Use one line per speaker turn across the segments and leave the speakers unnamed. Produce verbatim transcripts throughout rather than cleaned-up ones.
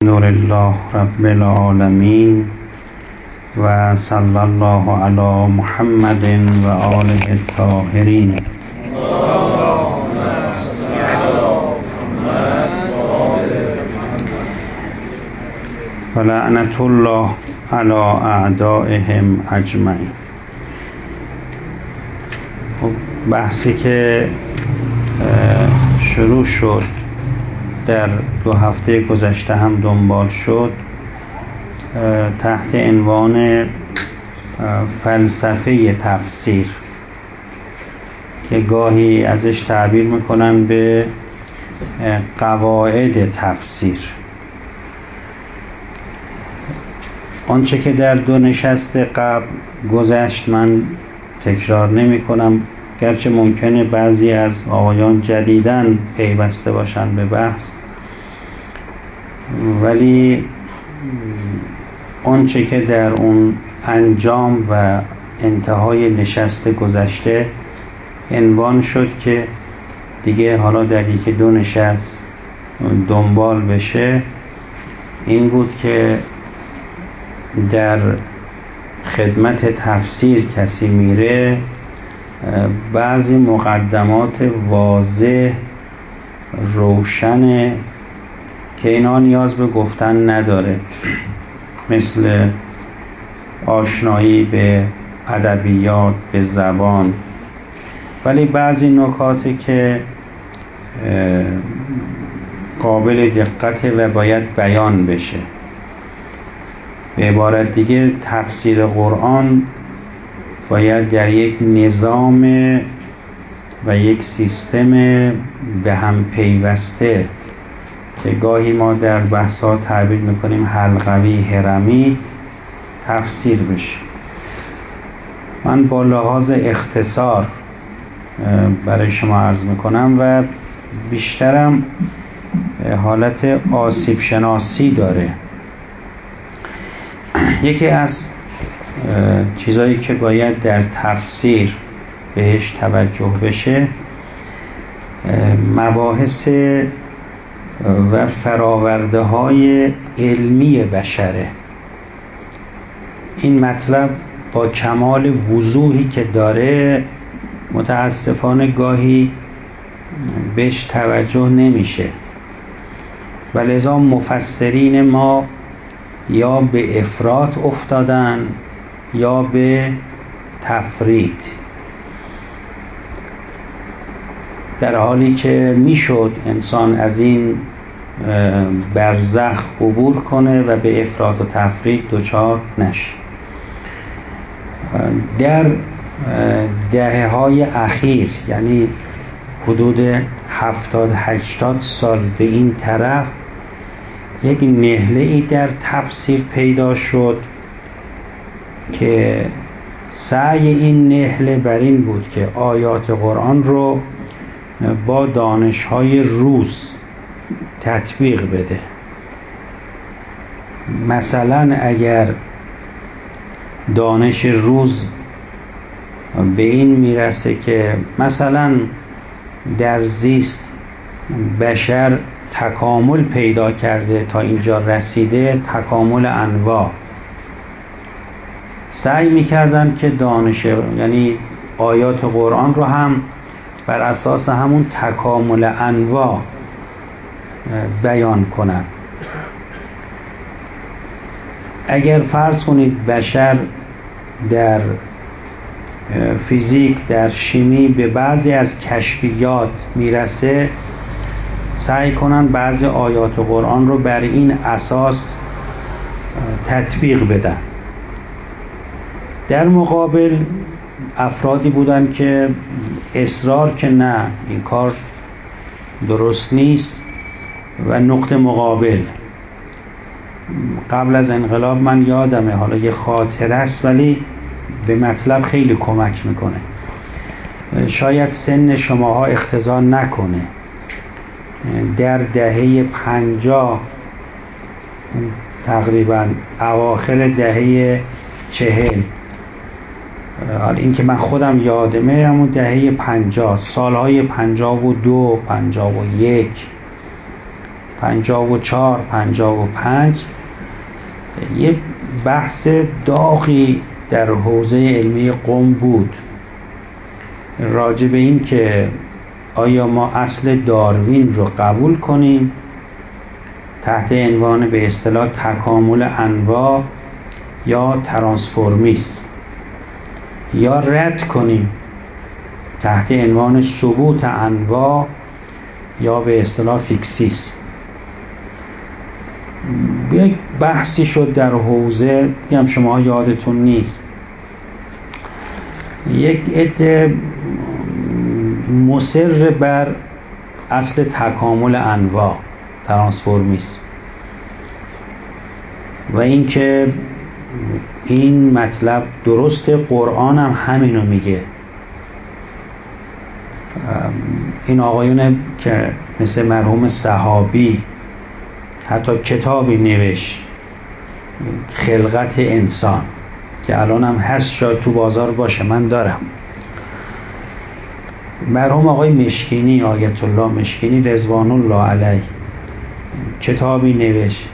الحمدلله رب العالمین و صلی الله علی محمد و آله الطاهرین. و لعنت الله علی اعدائهم اجمعین. بحثی که شروع شد در دو هفته گذشته هم دنبال شد تحت عنوان فلسفه تفسیر که گاهی ازش تعبیر میکنن به قواعد تفسیر. آنچه که در دو نشست قبل گذشت من تکرار نمی کنم، گرچه ممکنه بعضی از آقایان جدیداً پیوسته باشن به بحث، ولی آنچه که در اون انجام و انتهای نشست گذشته عنوان شد که دیگه حالا در یکی دو نشست دنبال بشه، این بود که در خدمت تفسیر کسی میره بعضی مقدمات واضح روشنه که اینا نیاز به گفتن نداره، مثل آشنایی به ادبیات، به زبان، ولی بعضی نکاتی که قابل دقته و باید بیان بشه. به عبارت دیگه تفسیر قرآن باید در یک نظام و یک سیستم به هم پیوسته که گاهی ما در بحث‌ها تعبیر میکنیم حلقوی هرمی تفسیر بشه. من با لحاظ اختصار برای شما عرض میکنم و بیشترم حالت آسیب شناسی داره. یکی از چیزایی که باید در تفسیر بهش توجه بشه مباحث و فراورده های علمی بشره. این مطلب با کمال وضوحی که داره متاسفانه گاهی بهش توجه نمیشه و لذا مفسرین ما یا به افراط افتادن یا به تفریط، در حالی که میشد انسان از این برزخ عبور کنه و به افراط و تفریط دچار نشه. در دهه های اخیر، یعنی حدود هفتاد هشتاد سال به این طرف، یک نهله‌ای در تفسیر پیدا شد که سعی این نهله بر این بود که آیات قرآن رو با دانش‌های روز تطبیق بده. مثلا اگر دانش روز به این میرسه که مثلا در زیست بشر تکامل پیدا کرده تا اینجا رسیده، تکامل انواع، سعی میکردن که دانش یعنی آیات قرآن رو هم بر اساس همون تکامل انواع بیان کنن. اگر فرض کنید بشر در فیزیک، در شیمی به بعضی از کشفیات میرسه، سعی کنن بعضی آیات قرآن رو بر این اساس تطبیق بدن. در مقابل افرادی بودن که اصرار که نه این کار درست نیست و نقطه مقابل. قبل از انقلاب من یادمه، حالا یه خاطره است ولی به مطلب خیلی کمک میکنه، شاید سن شماها اقتضا نکنه. در دهه پنجاه تقریبا اواخر دهه چهل، این که من خودم یادمه همون دهه پنجاه، سالهای پنجاه و دو، پنجاه و یک، پنجاه و چهار پنجاه و پنج یه بحث داغی در حوزه علمی قم بود راجع به این که آیا ما اصل داروین رو قبول کنیم تحت عنوان به اصطلاح تکامل انواع یا ترانسفورمیسم، یا رد کنیم تحت عنوان ثبوت انواع یا به اصطلاح فیکسیسم. یک بحثی شد در حوزه، بگم شما یادتون نیست، یک عده مصر بر اصل تکامل انواع ترانسفورمیسم و اینکه این مطلب درست، قرآن هم همینو میگه. این آقایون که مثل مرحوم صحابی حتی کتابی نوشت خلقت انسان که الان هم هست، شاید تو بازار باشه، من دارم. مرحوم آقای مشکینی، آیت الله مشکینی رضوان الله علیه، کتابی نوشت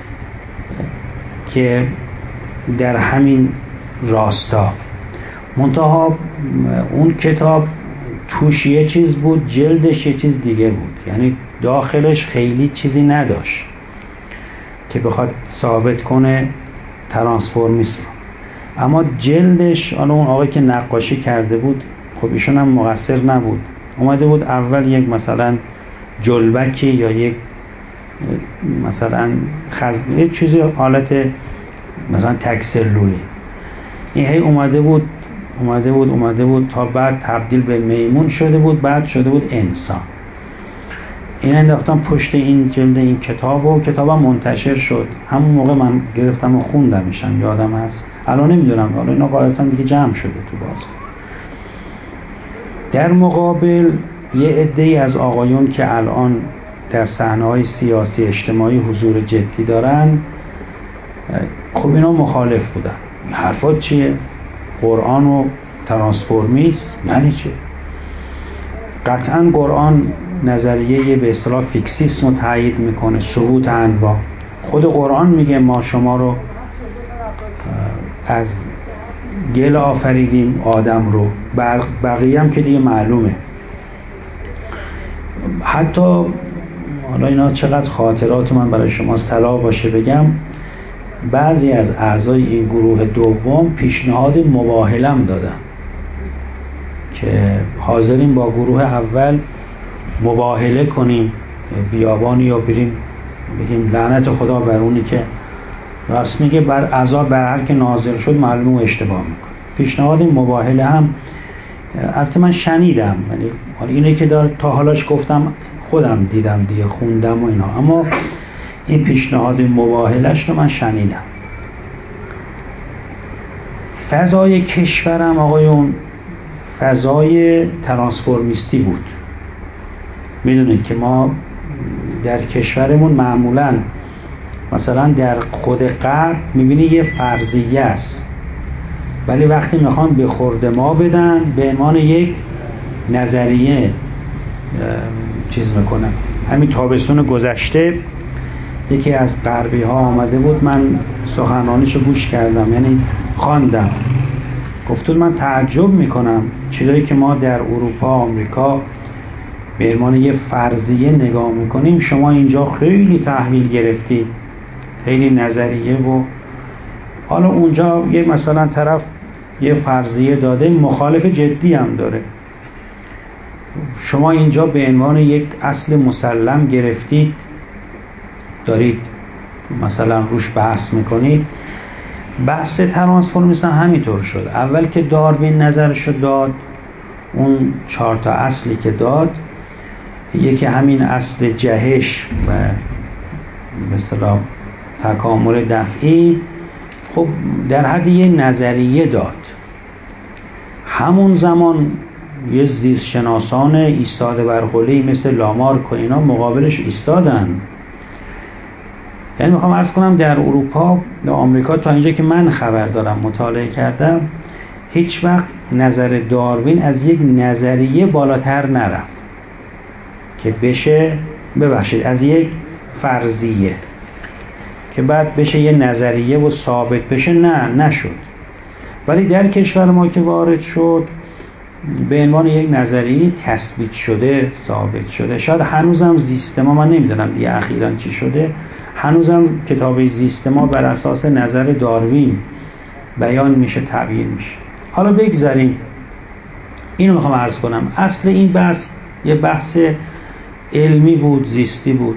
که در همین راستا، منتها اون کتاب توش یه چیز بود، جلدش یه چیز دیگه بود، یعنی داخلش خیلی چیزی نداشت که بخواد ثابت کنه ترانسفورمیسم، اما جلدش، حالا اون آقای که نقاشی کرده بود، خب ایشون هم مقصر نبود، اومده بود اول یک مثلا جلبکی یا یک مثلا خز یه چیزی حالت مثلا تکسلولی، این هی اومده بود اومده بود اومده بود تا بعد تبدیل به میمون شده بود، بعد شده بود انسان. این انداختم پشت این جلد این کتاب و کتابم منتشر شد. همون موقع من گرفتم و خوندمشم، یادم هست، الان نمیدونم، حالا اینا قاعدتا دیگه جمع شده تو باز. در مقابل یه عده‌ای از آقایون که الان در صحنه‌های سیاسی اجتماعی حضور جدی دارن، خب اینا مخالف بودن. این حرفات چیه؟ قرآن و ترانسفورمیسم یعنی چه؟ قطعا قرآن نظریه به اصطلاح فیکسیسم رو تایید میکنه، ثبوت انواع. خود قرآن میگه ما شما رو از گل آفریدیم، آدم رو، بقیه هم که دیگه معلومه. حتی حالا اینا چقدر خاطرات من برای شما صلاح باشه بگم، بعضی از اعضای این گروه دوم پیشنهاد مباهلم دادن که حاضرین با گروه اول مباهله کنیم، بیابانی یا بریم بگیم لعنت خدا بر اونی که راست میگه، بعد عذاب بر هر که نازل شد معلومه اشتباه میکنه. پیشنهاد مباهله هم البته من شنیدم، یعنی حالا اینه که دار تا حالاش گفتم خودم دیدم دیگه، خوندم و اینا، اما این پیشنهاد مباهلش رو من شنیدم. فضای کشورم آقایون فضای ترانسفورمیستی بود. میدونید که ما در کشورمون معمولاً مثلا در خود غرب میبینی یه فرضیه است، ولی وقتی میخوان به خورد ما بدن به عنوان یک نظریه چیز میکنن. همین تابستون گذشته یکی از غربی ها آمده بود، من سخنرانیشو گوش کردم، یعنی خواندم، گفتون من تعجب میکنم چیزایی که ما در اروپا آمریکا به عنوان یه فرضیه نگاه میکنیم شما اینجا خیلی تحویل گرفتید، خیلی نظریه، و حالا اونجا یه مثلا طرف یه فرضیه داده مخالف جدی هم داره، شما اینجا به عنوان یک اصل مسلم گرفتید دارید مثلا روش بحث میکنید. بحث ترانسفورمیسم همینطور شد. اول که داروین نظرشو داد، اون چهار تا اصلی که داد، یکی همین اصل جهش و مثلا تکامل دفعی، خب در حد یه نظریه داد. همون زمان یه زیست شناسان ایستاده بر قله‌ای مثل لامارک و اینا مقابلش ایستادن. یعنی میخوام عرض کنم در اروپا و آمریکا تا اینجا که من خبر دارم مطالعه کردم، هیچ وقت نظر داروین از یک نظریه بالاتر نرفت که بشه، ببخشید، از یک فرضیه که بعد بشه یه نظریه و ثابت بشه، نه نشد. ولی در کشور ما که وارد شد به عنوان یک نظریه تثبیت شده، ثابت شده. شاید هنوزم زیست ما، من نمیدونم دیگه اخیراً چی شده، هنوزم کتاب زیست ما بر اساس نظر داروین بیان میشه، تبیین میشه. حالا بگذاریم، اینو میخوام عرض کنم. اصل این بحث یه بحث علمی بود، زیستی بود.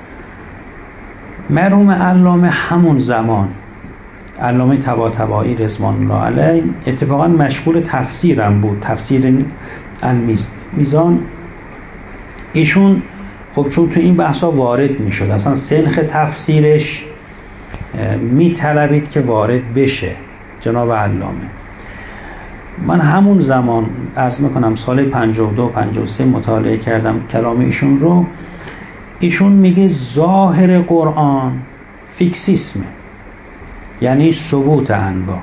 مرحوم علامه همون زمان، علامه طباطبایی رضوان الله علیه، اتفاقا مشغول تفسیرم بود، تفسیر المیزان. ایشون خب چون تو این بحثا وارد میشد، اصلا سنخ تفسیرش میطلبید که وارد بشه جناب علامه. من همون زمان عرض میکنم سال پنجاه و دو پنجاه و سه مطالعه کردم کلام ایشون رو. ایشون میگه ظاهر قرآن فیکسیسمه، یعنی ثبوت انواع،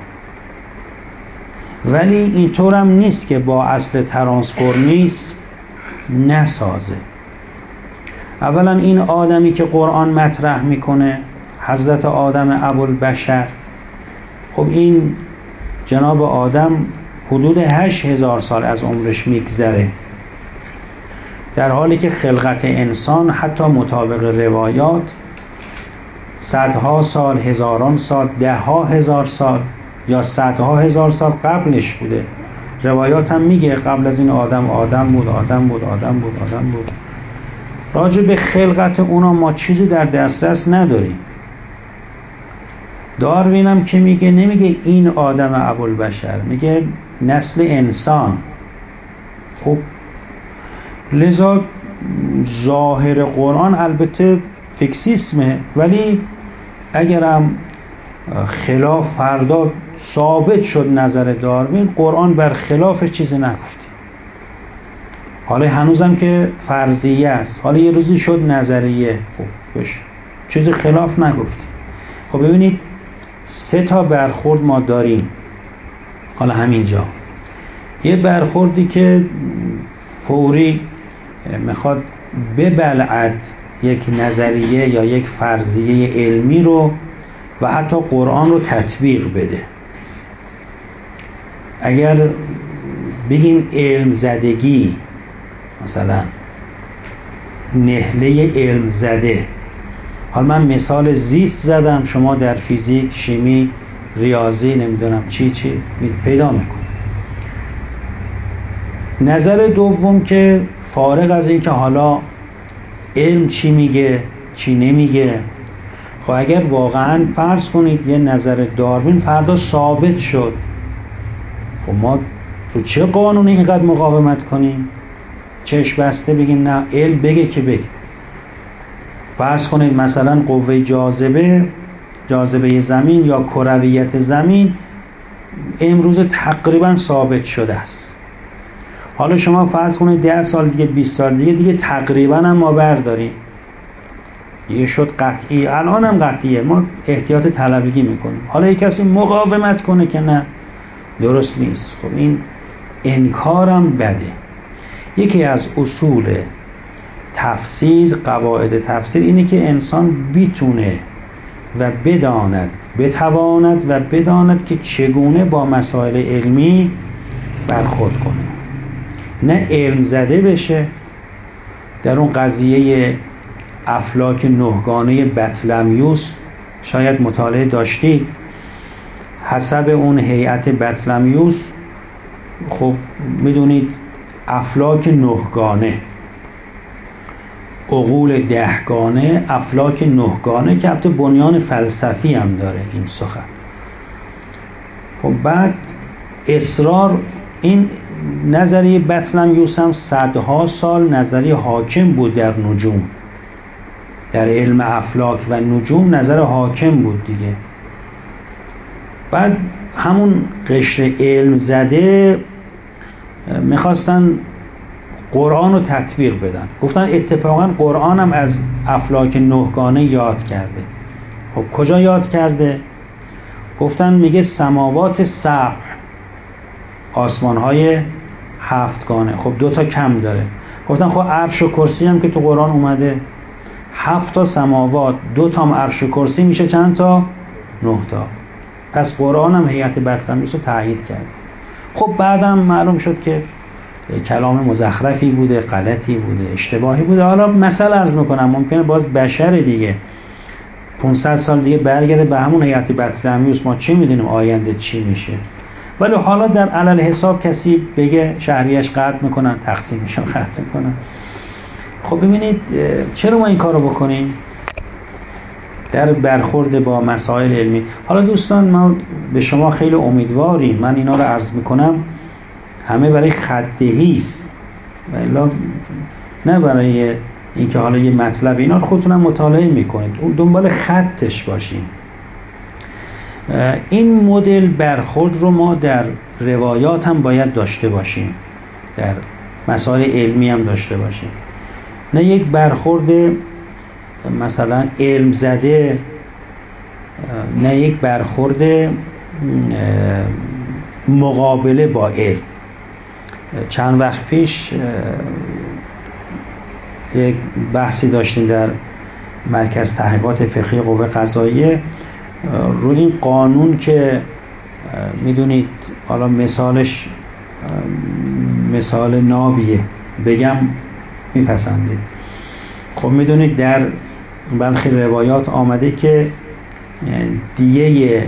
ولی اینطورم نیست که با اصل ترانسفورمیسم نسازه. اولا این آدمی که قرآن مطرح میکنه، حضرت آدم ابوالبشر، خب این جناب آدم حدود هشت هزار سال از عمرش میگذره، در حالی که خلقت انسان حتی مطابق روایات صدها سال، هزاران سال، ده ها هزار سال یا صدها هزار سال قبلش بوده. روایات هم میگه قبل از این آدم آدم بود، آدم بود، آدم بود، آدم بود. راجع به خلقت اونا ما چیزی در دسترس نداریم. داروین هم که میگه، نمیگه این آدم ابوالبشر، میگه نسل انسان. خب لذا ظاهر قرآن البته فیکسیسمه، ولی اگرم خلاف فردا ثابت شد نظر داروین، قرآن بر خلاف چیزی نگفته. حالا هنوزم که فرضیه است، حالا یه روزی شد نظریه، خب بشه چیزی خلاف نگفته. خب ببینید سه تا برخورد ما داریم. حالا همینجا یه برخوردی که فوری میخواد ببلعد یک نظریه یا یک فرضیه علمی رو و حتی قرآن رو تطبیق بده. اگر بگیم علم زدگی، مثلا نهله علم زده، حالا من مثال زیست زدم، شما در فیزیک، شیمی، ریاضی، نمیدونم چی چی پیدا میکنید. نظر دوم که فارغ از این که حالا علم چی میگه چی نمیگه، خب اگر واقعا فرض کنید یه نظر داروین فردا ثابت شد، خب ما تو چه قانونی اینقدر مقاومت کنیم؟ چشم بسته بگیم نه علم بگه که بگه. فرض کنید مثلا قوه جاذبه، جاذبه زمین یا کرویت زمین امروز تقریبا ثابت شده است. حالا شما فرض کنید ده سال دیگه، بیست سال دیگه دیگه تقریبا هم ما برداریم دیگه شد قطعی. الان هم قطعیه، ما احتیاط طلبگی میکنیم. حالا یک کسی مقاومت کنه که نه درست نیست، خب این انکارم بده. یکی از اصول تفسیر، قواعد تفسیر اینه که انسان بیتونه و بداند، بتواند و بداند که چگونه با مسائل علمی برخورد کنه، نه علم زده بشه. در اون قضیه افلاک نهگانه بطلمیوس شاید مطالعه داشتید. حسب اون هیئت بطلمیوس، خب میدونید افلاک نهگانه، عقول دهگانه، افلاک نهگانه، که البته بنیان فلسفی هم داره این سخن. خب بعد اصرار این نظریه بطلمیوس هم صدها سال نظریه حاکم بود در نجوم، در علم افلاک و نجوم نظر حاکم بود دیگه. بعد همون قشر علم زده میخواستن قرآن رو تطبیق بدن، گفتن اتفاقا قرآن هم از افلاک نهگانه یاد کرده. خب کجا یاد کرده؟ گفتن میگه سماوات سبع، آسمانهای هفتگانه. خب دو تا کم داره. گفتن خب عرش و کرسی هم که تو قرآن اومده، هفت تا سماوات، دو تام عرش و کرسی میشه چند تا؟ نه تا. پس قرآن هم هیئت بطلمیوس رو تایید کرد. خب بعدم معلوم شد که کلام مزخرفی بوده، غلطی بوده، اشتباهی بوده. حالا مثلا عرض میکنم ممکنه باز بشر دیگه پانصد سال دیگه برگرده به همون هیئت بطلمیوس، ما چی میدونیم آینده چی میشه. ولی حالا در علل حساب کسی بگه شهریش قطع میکنن، تقسیمشون قطع میکنن. خب ببینید چرا ما این کارو بکنیم در برخورد با مسائل علمی؟ حالا دوستان ما به شما خیلی امیدواریم، من اینا رو عرض میکنم همه برای خط‌دهی است، والا نه برای اینکه حالا یه مطلب اینا رو خودتون هم مطالعه میکنید، اون دنبال خطش باشین. این مدل برخورد رو ما در روایات هم باید داشته باشیم، در مسائل علمی هم داشته باشیم، نه یک برخورد مثلا علم زده، نه یک برخورد مقابله با علم. چند وقت پیش یک بحثی داشتیم در مرکز تحقیقات فقهی قوه قضاییه روی این قانون که میدونید، حالا مثالش مثال نابیه بگم میپسندید. خب میدونید در برخی روایات آمده که دیه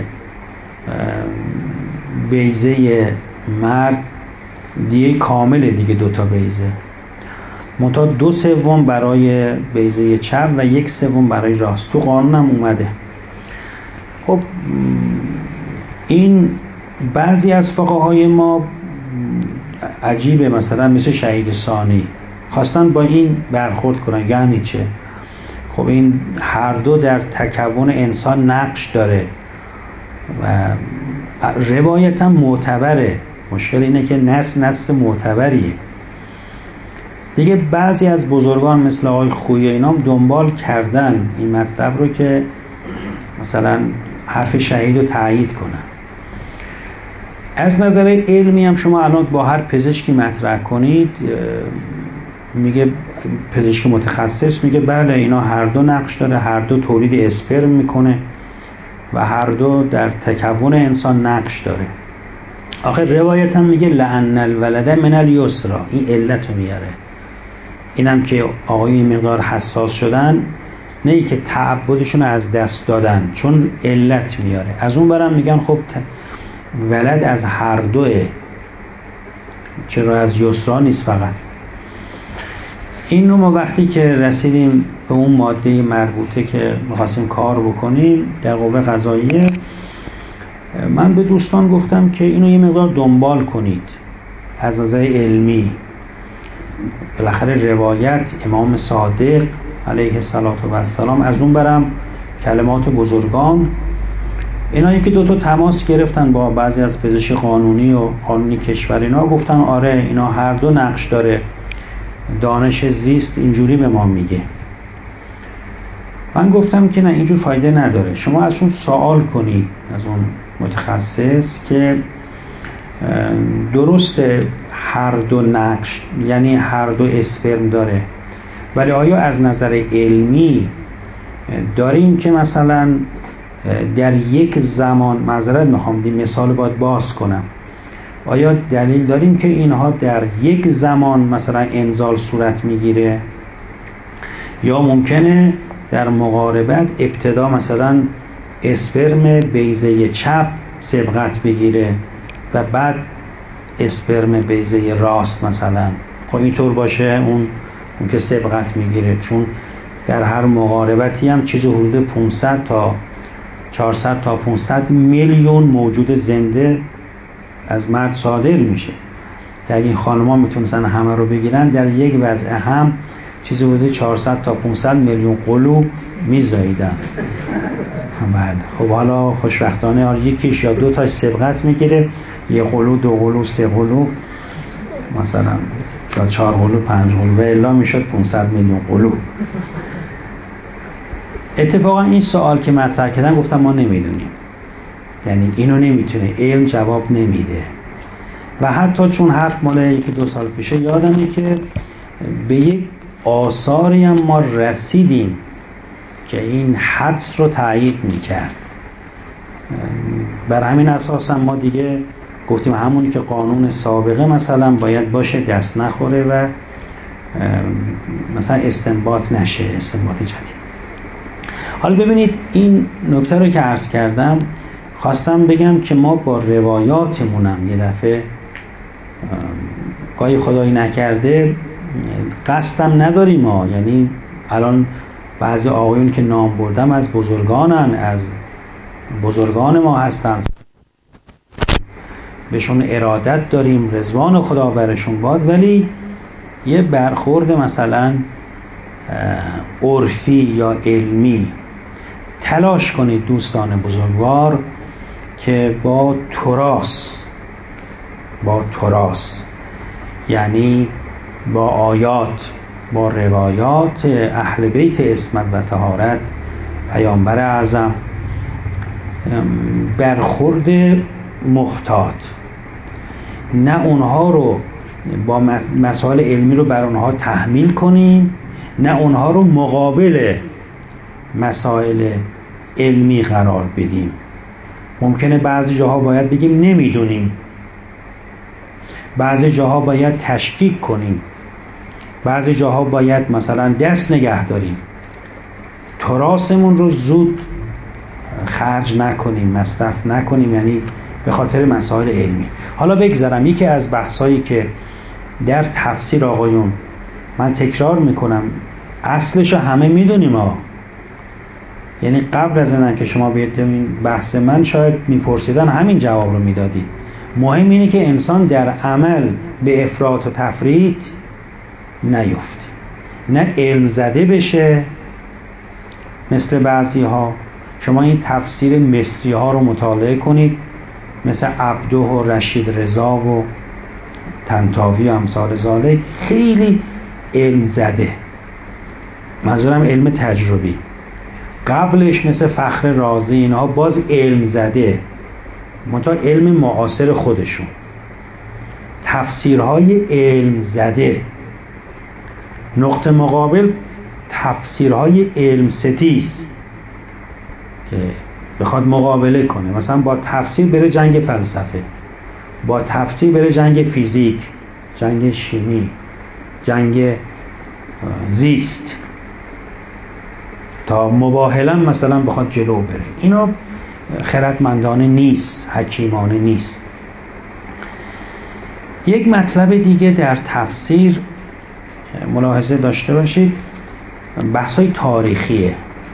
بیضه مرد دیه کامله دیگه، دوتا بیضه، منتها دو سوم برای بیضه چپ و یک سوم برای راست. تو قانون هم اومده. خب این بعضی از فقهای ما عجیبه، مثلا مثل شهید ثانی خواستن با این برخورد کنن. یعنی چه؟ خب این هر دو در تکون انسان نقش داره و روایت هم معتبره. مشکل اینه که نص نص معتبریه دیگه. بعضی از بزرگان مثل آقای خویی اینام دنبال کردن این مطلب رو که مثلا حرف شهید رو تایید کنن. از نظر علمی هم شما الان با هر پزشکی مطرح کنید، میگه پزشک متخصص میگه بله اینا هر دو نقش داره، هر دو تولید اسپرم میکنه و هر دو در تکون انسان نقش داره. آخر روایت هم میگه لعن الولد من الیسرا، این علت رو میاره. اینم که آقای این مقدار حساس شدن، نه ای که تعبدشون از دست دادن، چون علت میاره. از اون برم میگن خب ولد از هر دوه، چرا از یسرا نیست فقط. این رو ما وقتی که رسیدیم به اون ماده مربوطه که میخواستیم کار بکنیم در قوه قضاییه، من به دوستان گفتم که اینو یه مقدار دنبال کنید از نظر علمی. بالاخره روایت امام صادق علیه السلام، از اون برم کلمات بزرگان، اینا یکی دو تا تماس گرفتن با بعضی از پزشک قانونی و قانونی کشور، اینا گفتن آره اینا هر دو نقش داره، دانش زیست اینجوری به ما میگه. من گفتم که نه، اینجور فایده نداره. شما ازشون سوال کنید، از اون متخصص، که درسته هر دو نقش یعنی هر دو اسپرم داره، ولی آیا از نظر علمی داریم که مثلا در یک زمان، معذرت میخوام دی مثال باید باز کنم، آیا دلیل داریم که اینها در یک زمان مثلا انزال صورت میگیره، یا ممکنه در مقاربت ابتدا مثلا اسپرم بیضه چپ سبقت بگیره و بعد اسپرم بیضه راست مثلا. خب اینطور باشه اون اون که سبقت میگیره، چون در هر مقاربتی هم چیز حدود پانصد تا چهارصد تا پانصد میلیون موجود زنده از مرد صادر میشه. اگه این خانم‌ها میتونستن همه رو بگیرن، در یک وضع هم چیزی حدود چهارصد تا پانصد میلیون قلو میزاییدن. خب حالا خوشبختانه یکیش یا دو تا سبقت میگیره، یه قلو، دو قلو، سه قلو مثلا، یا چهار قلو، پنج قلو، و الا میشد پانصد میلیون قلو. اتفاقا این سوال که مطرح کردن گفتم ما نمیدونیم، یعنی اینو نمیتونه، علم جواب نمیده. و حتی چون حرف مال یکی دو سال پیشه، یادمه که به یک آثاری هم ما رسیدیم که این حدس رو تایید میکرد. بر همین اساس ما دیگه گفتیم همونی که قانون سابقه مثلا باید باشه، دست نخوره و مثلا استنباط نشه، استنباط جدید. حالا ببینید این نکته رو که عرض کردم خواستم بگم که ما با روایاتمونم یه دفعه گاهی خدایی نکرده قصدم نداریم ما، یعنی الان بعضی آقایون که نام بردم از بزرگانن، از بزرگان ما هستن، بهشون ارادت داریم، رضوان خدا برشون باد، ولی یه برخورد مثلا عرفی یا علمی تلاش کنید دوستان بزرگوار که با تراث با تراث یعنی با آیات، با روایات اهل بیت عصمت و طهارت، پیامبر اعظم، برخورد محتاط، نه اونها رو با مسائل علمی رو بر اونها تحمیل کنیم، نه اونها رو مقابل مسائل علمی قرار بدیم. ممکنه بعضی جاها باید بگیم نمیدونیم، بعضی جاها باید تشکیک کنیم، بعضی جاها باید مثلا دست نگه داریم، تراثمون رو زود خرج نکنیم، مصرف نکنیم، یعنی به خاطر مسائل علمی. حالا بگذارم یکی از بحثایی که در تفسیر آقایون، من تکرار میکنم اصلش همه میدونیم ها، یعنی قبل از اینکه شما بیاید این بحث من شاید میپرسیدن همین جواب رو میدادید. مهم اینه که انسان در عمل به افراط و تفریط نیفته، نه علم زده بشه مثل بعضی ها. شما این تفسیر مصری ها رو مطالعه کنید، مثل عبده و رشید رضا و طنطاوی و امثال ذالک، خیلی علم زده، منظورم علم تجربی. قبلش مثل فخر رازی اینها باز علم زده، منتها علم معاصر خودشون، تفسیرهای علم زده. نقطه مقابل تفسیرهای علم ستیز که بخواد مقابله کنه، مثلا با تفسیر بره جنگ فلسفه، با تفسیر بره جنگ فیزیک، جنگ شیمی، جنگ زیست، تا مباهلا مثلا بخواد جلو بره. اینا خردمندانه نیست، حکیمانه نیست. یک مطلب دیگه در تفسیر ملاحظه داشته باشید، بحثای تاریخیه.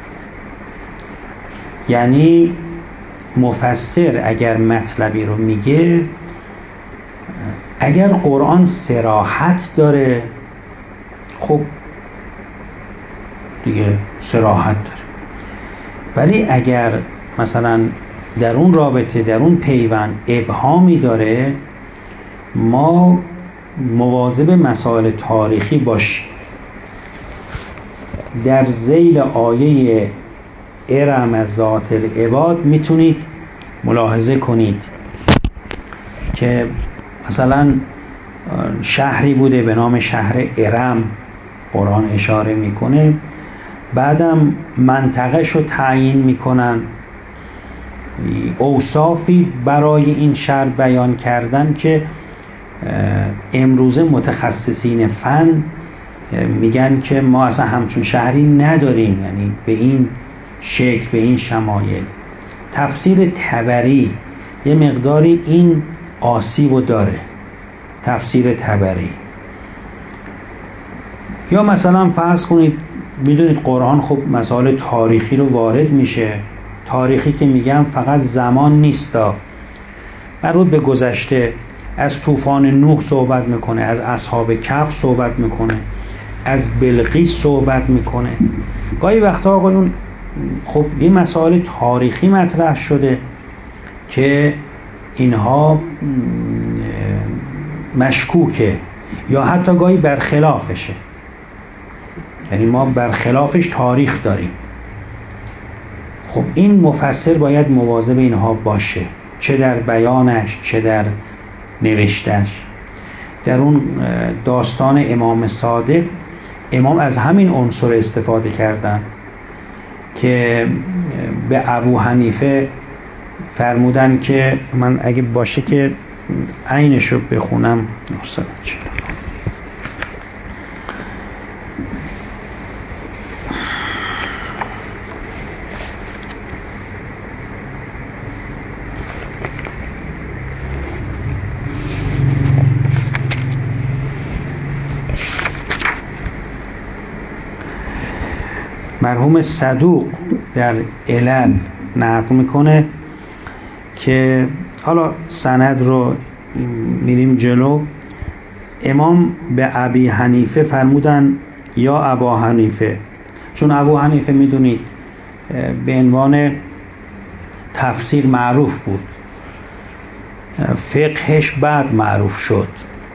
یعنی مفسر اگر مطلبی رو میگه، اگر قرآن صراحت داره خب دیگه صراحت داره، ولی اگر مثلا در اون رابطه، در اون پیوند ابهامی داره، ما مواظب مسائل تاریخی باشیم. در ذیل آیه ارم ذات العباد میتونید ملاحظه کنید که مثلا شهری بوده به نام شهر ارم، قرآن اشاره میکنه، بعدم منطقهش رو تعیین میکنن، اوصافی برای این شهر بیان کردن که امروزه متخصصین فن میگن که ما اصلا همچون شهری نداریم، یعنی به این شکل، به این شمایل. تفسیر طبری یه مقداری این آسیبو داره، تفسیر طبری. یا مثلا فرض کنید، میدونید قرآن خب مسائل تاریخی رو وارد میشه، تاریخی که میگم فقط زمان نیستا، مربوط به گذشته، از طوفان نوح صحبت میکنه، از اصحاب کهف صحبت میکنه، از بلقیس صحبت میکنه. گاهی وقتا آقایون خب یه مسائل تاریخی مطرح شده که اینها مشکوکه یا حتی گاهی برخلافشه، یعنی ما برخلافش تاریخ داریم. خب این مفسر باید مواظب اینها باشه، چه در بیانش چه در نوشتش. در اون داستان امام صادق، امام از همین عنصر استفاده کردن. که به ابو حنیفه فرمودن که من اگه باشه که عینش رو بخونم. مرحوم صدوق در علل نقل میکنه که حالا سند رو میریم جلو. امام به ابی حنیفه فرمودن یا ابا حنیفه، چون ابو حنیفه میدونید به عنوان تفسیر معروف بود، فقهش بعد معروف شد،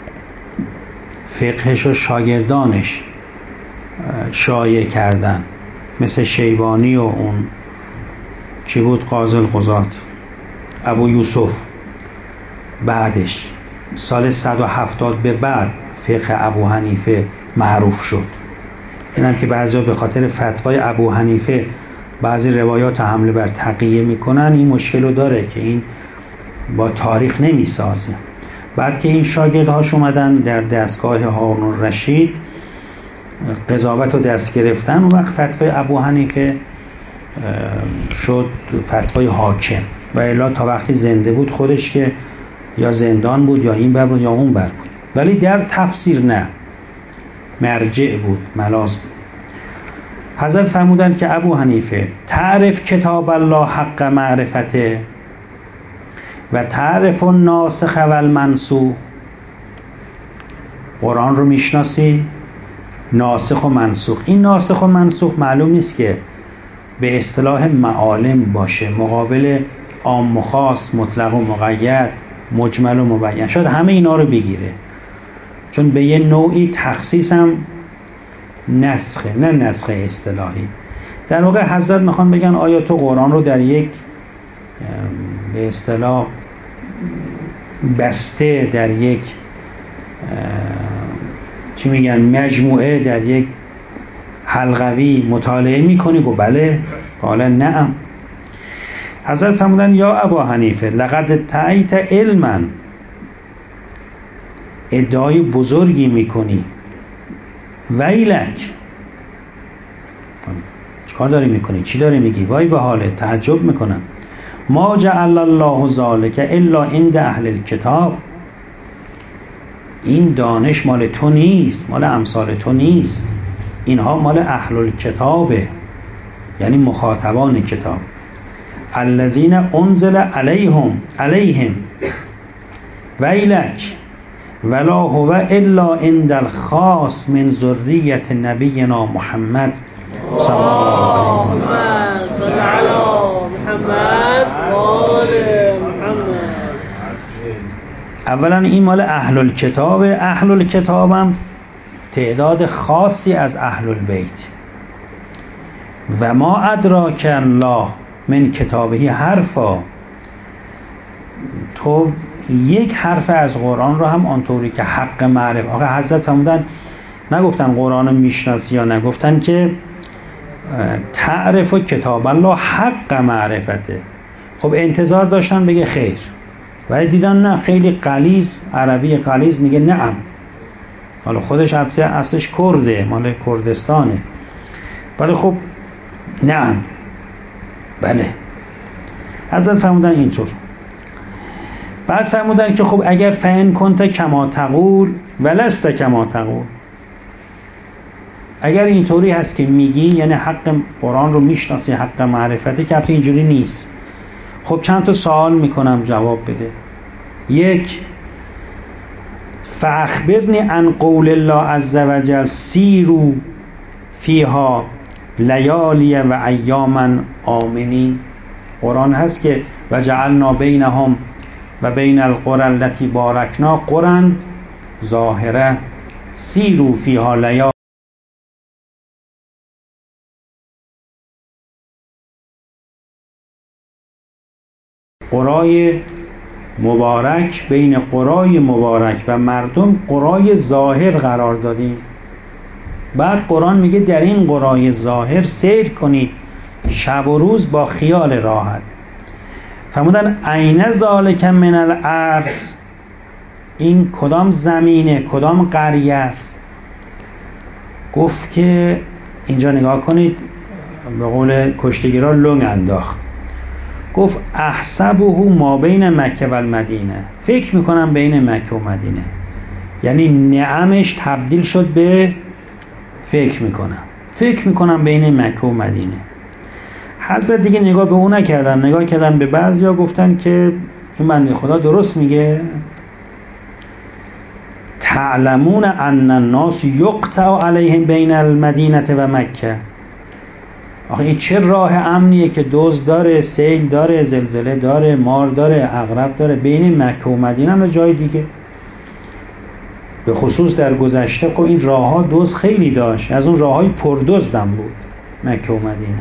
فقهش و شاگردانش شایع کردن، مثل شیبانی و اون کی بود قاضی القضات ابو یوسف. بعدش سال صد و هفتاد به بعد فقه ابو حنیفه معروف شد. اینم که بعضیا به خاطر فتوای ابو حنیفه بعضی روایات حمله بر تقیه میکنن، این مشکل رو داره که این با تاریخ نمیسازه. بعد که این شاگردهاش اومدن در دستگاه هارون الرشید قضاوت رو دست گرفتن، اون وقت فتوای ابو حنیفه شد فتوای حاکم، و الا تا وقتی زنده بود خودش که یا زندان بود یا این بر بود یا اون بر بود، ولی در تفسیر نه، مرجع بود، ملاذ بود. حضرت فرمودند که ابو حنیفه تعرف کتاب الله حق معرفته و تعرف الناسخ و المنسوخ. قرآن رو میشناسی، ناسخ و منسوخ. این ناسخ و منسوخ معلوم نیست که به اصطلاح معالم باشه، مقابل عام و خاص، مطلق و مقید، مجمل و مبین، شاید همه اینا رو بگیره، چون به یه نوعی تخصیص هم نسخه، نه نسخه اصطلاحی. در واقع حضرت میخوان بگن آیا تو قرآن رو در یک به اصطلاح بسته، در یک چی میگن مجموعه، در یک حلقوی مطالعه میکنی؟ گو بله. قال نعم. حضرت فرمودن یا ابا حنیفه لقد تعیت علما، ادعای بزرگی میکنی، ویلک، چیکار داری میکنی؟ چی داری میگی؟ وای به حاله، تعجب میکنم. ما جعل الله ذلک الا عند اهل الکتاب، این دانش مال تو نیست، مال امثال تو نیست، اینها مال اهل الکتابه، یعنی مخاطبان کتاب. الذین انزل علیهم علیهم ویلک ولا هو الا عند الخاص من ذریة نبینا محمد صلی الله علیه و اولا این مال اهل الکتاب. اهل الکتاب هم تعداد خاصی از اهل البیت. و ما ادراک الله من کتابه حرفا، تو یک حرف از قرآن رو هم آنطوری که حق معرفت. آقا حضرت فرمودن نگفتن قرآن رو میشناسی یا نگفتن که تعرف و کتاب الله حق معرفته. خب انتظار داشتن بگه خیر، ولی دیدن نه، خیلی غلیظ، عربی غلیظ میگه نعم. حالا خودش اصلش کرده، مال کردستانه، ولی خب نعم، بله. حضرت فرمودن اینطور. بعد فرمودن که خب اگر فین کنت کما تقول ولست کما تقول، اگر اینطوری هست که میگی، یعنی حق قرآن رو میشناسی، حق معرفته، که البته اینجوری نیست. خب چند تا سوال میکنم جواب بده. یک، فاخبرنی عن قول الله عز وجل سیروا فیها لیالی و ایاما آمنین. قرآن هست که و جعلنا بینهم و بین القرى التي بارکنا قرى ظاهره سیروا فیها لیالی. قرای مبارک، بین قرای مبارک و مردم قرای ظاهر قرار دادیم. بعد قرآن میگه در این قرای ظاهر سیر کنید شب و روز با خیال راحت. فرمودن عین ذالک من الارض، این کدام زمینه، کدام قریه است؟ گفت که اینجا نگاه کنید، به قول کشتیگیرا لنگ انداخت، گفت احسبه ما بین مکه و المدینه، فکر میکنم بین مکه و مدینه. یعنی نعمش تبدیل شد به فکر میکنم فکر میکنم بین مکه و مدینه. حضرت دیگه نگاه به اون نکردن، نگاه کردن به بعضیا، گفتن که این بنده خدا درست میگه. تعلمون ان الناس یقطع علیهم بین المدینه و مکه. آخه این چه راه امنیه که دزد داره، سیل داره، زلزله داره، مار داره، عقرب داره، بین مکه و مدینه هم جای دیگه. به خصوص در گذشته خب این راه ها دزد خیلی داشت، از اون راه های پردزدم بود مکه و مدینه.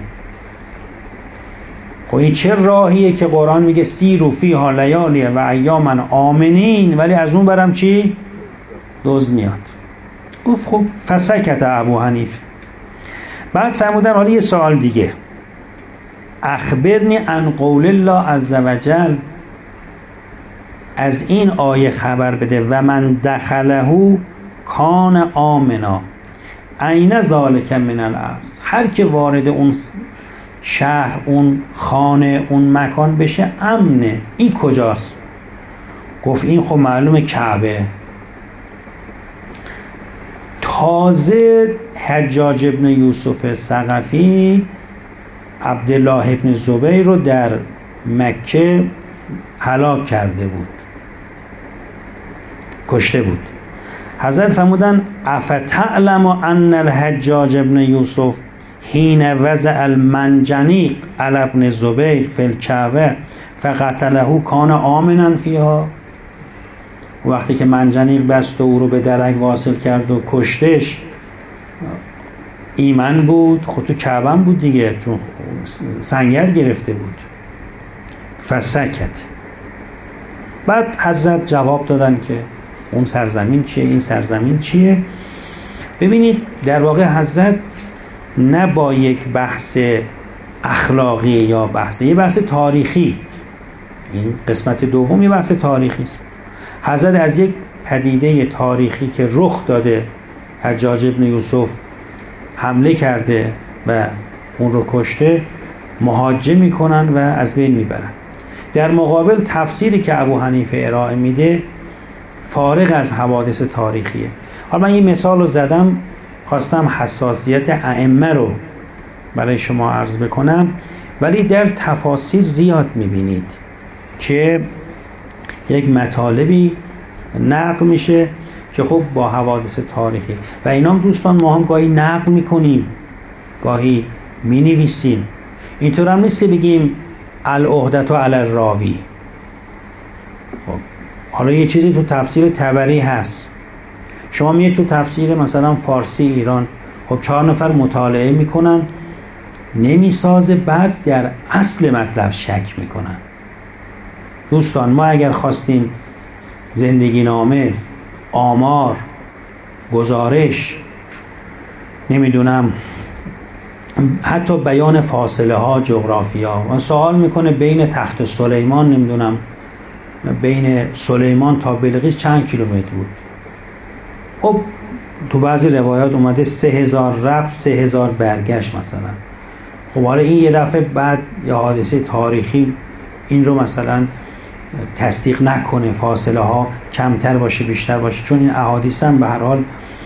خب این چه راهیه که قرآن میگه سیروا فیها لیالی و ایاما آمنین، ولی از اون برم چی؟ دزد میاد. گفت خب فسکت ابو حنیفه. بعد فرمودن حالا یه سوال دیگه، اخبرنی عن قول الله عز وجل، از این آیه خبر بده، و من دخله کان آمنا عین ذالک من الارض، هر که وارد اون شهر، اون خانه، اون مکان بشه امنه. این کجاست؟ گفت این خب معلومه کعبه. تازه حجاج ابن یوسف ثقفی عبدالله ابن زبیر رو در مکه هلاک کرده بود، کشته بود. حضرت فرمودن افتعلم ان الحجاج ابن یوسف حین وضع المنجنیق علی ابن زبیر فی الکعبه فقتله کان آمنا فیها. وقتی که منجنیق بست و او رو به درک واصل کرد و کشتش، ایمن بود، خود تو کعبه بود دیگه، چون سنگر گرفته بود. فسکت. بعد حضرت جواب دادن که اون سرزمین چیه، این سرزمین چیه. ببینید در واقع حضرت نه با یک بحث اخلاقی یا بحث، یه بحث تاریخی، این قسمت دوم یه بحث تاریخی است. حضرت از یک پدیده تاریخی که رخ داده، حجاج ابن یوسف حمله کرده و اون رو کشته، محاجه میکنن و از بین میبرن. در مقابل تفسیری که ابو حنیفه ارائه میده فارغ از حوادث تاریخیه. حالا من این مثال رو زدم، خواستم حساسیت ائمه رو برای شما عرض بکنم، ولی در تفاسیر زیاد میبینید که یک مطالبی نقل میشه که خب با حوادث تاریخی و اینا هم دوستان ما هم گاهی نقل میکنیم، گاهی مینویسیم. اینطور هم نیست که بگیم العهدة علی الراوی. خب حالا یه چیزی تو تفسیر طبری هست، شما میید تو تفسیر مثلا فارسی ایران، خب چهار نفر مطالعه میکنن، نمیسازه، بعد در اصل مطلب شک میکنن. دوستان ما اگر خواستیم زندگی نامه، آمار، گزارش، نمیدونم حتی بیان فاصله ها، جغرافیا، و سوال میکنه بین تخت سلیمان، نمیدونم بین سلیمان تا بلقیس چند کیلومتر بود. خب تو بعضی روایات اومده سه هزار رفت سه هزار برگشت مثلا. خب حالا این یه دفعه بعد یا حادثه تاریخی این رو مثلا تصدیق نکنه، فاصله ها کمتر باشه بیشتر باشه، چون این احادیث هم به هر حال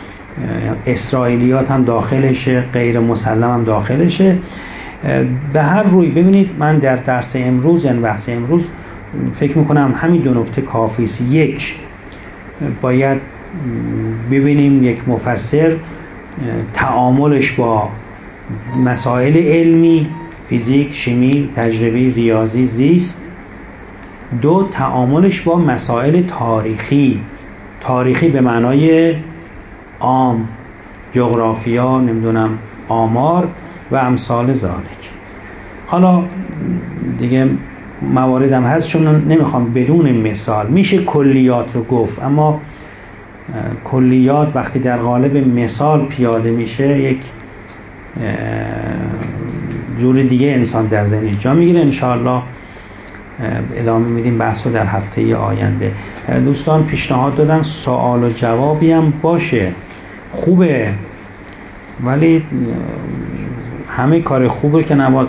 اسرائیلیات هم داخلشه، غیر مسلم هم داخلشه. به هر روی ببینید من در درس امروز، یعنی بحث امروز، فکر میکنم همین دو نکته کافی است. یک، باید ببینیم یک مفسر تعاملش با مسائل علمی، فیزیک، شیمی، تجربی، ریاضی، زیست. دو، تعاملش با مسائل تاریخی، تاریخی به معنای عام، جغرافیا، نمیدونم آمار و امثال ذالک. حالا دیگه مواردم هست چون نمیخوام بدون مثال، میشه کلیات رو گفت، اما کلیات وقتی در قالب مثال پیاده میشه یک جور دیگه انسان در ذهنش جا میگیره. انشاءالله ادامه میدیم بحث رو در هفته آینده. دوستان پیشنهاد دادن سوال و جوابی هم باشه، خوبه، ولی همه کار خوبه که نباید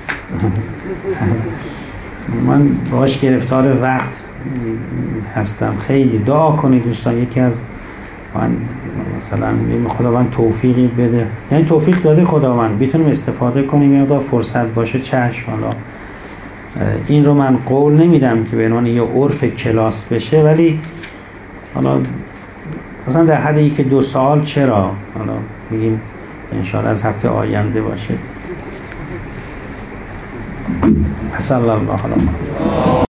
من باش گرفتار وقت هستم. خیلی دعا کنید دوستان. یکی از من مثلا خداوند توفیقی بده، یعنی توفیق داده خداوند، بتونیم استفاده کنیم یا فرصت باشه چشم. حالا این رو من قول نمیدم که به عنوان یه عرف کلاس بشه، ولی حالا مثلا در حد یک دو سال چرا، حالا میگیم انشاءالله از هفته آینده باشه. صلی الله علیه و